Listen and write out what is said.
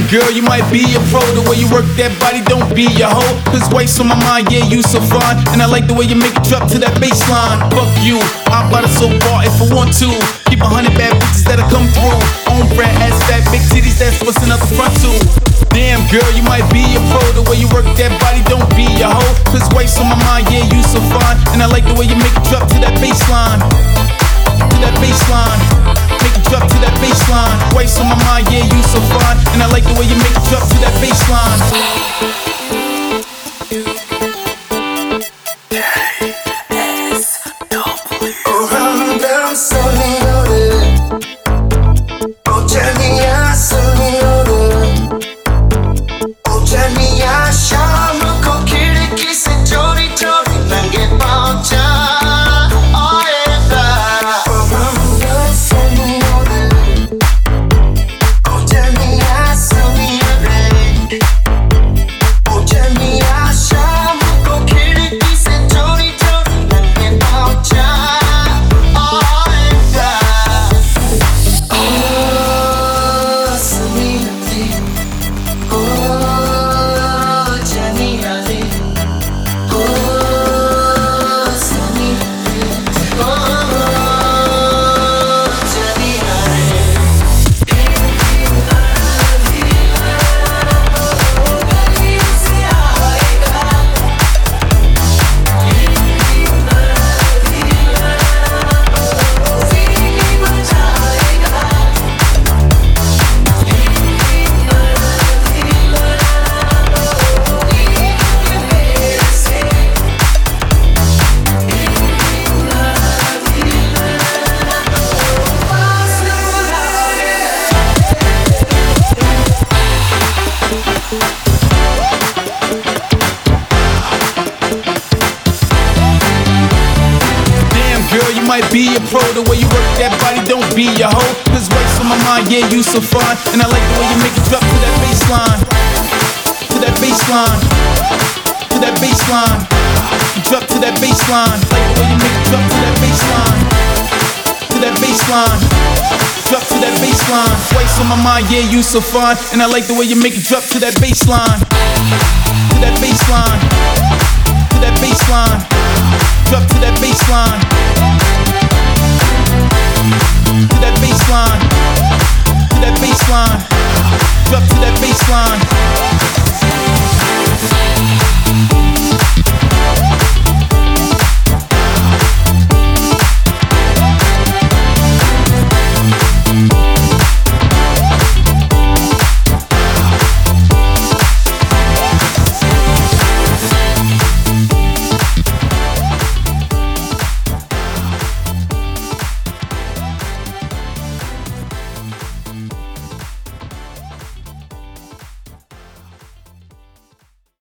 girl, you might be a pro. The way you work that body, don't be a hoe. Cause wife's on my mind, yeah, you so fine. And I like the way you make it drop to that baseline. Fuck you, I'm about to so far if I want to. Keep 100 bad bitches that'll come through. On brand ass fat big titties that's busting out the front too. Damn girl, you might be a pro. The way you work that body, don't be a hoe. Cause wife's on my mind, yeah, you so fine. And I like the way you make it drop to that baseline. To that baseline, make it drop to that baseline. Wife's on my mind, yeah, you so fine. And I like the way you make it drop to that baseline. Might be a pro, the way you work that body, don't be a hoe. Cause wife's on my mind, yeah, you so fine. And I like the way you make it drop to that baseline. To that baseline. To that baseline. You drop to that baseline. Like the way you make it drop to that baseline. To that baseline. Drop to that baseline. Wife's on my mind, yeah, you so fine. And I like the way you make it drop to that baseline. To that baseline. To that baseline. Drop to that baseline. To that baseline, to that baseline, drop to that baseline.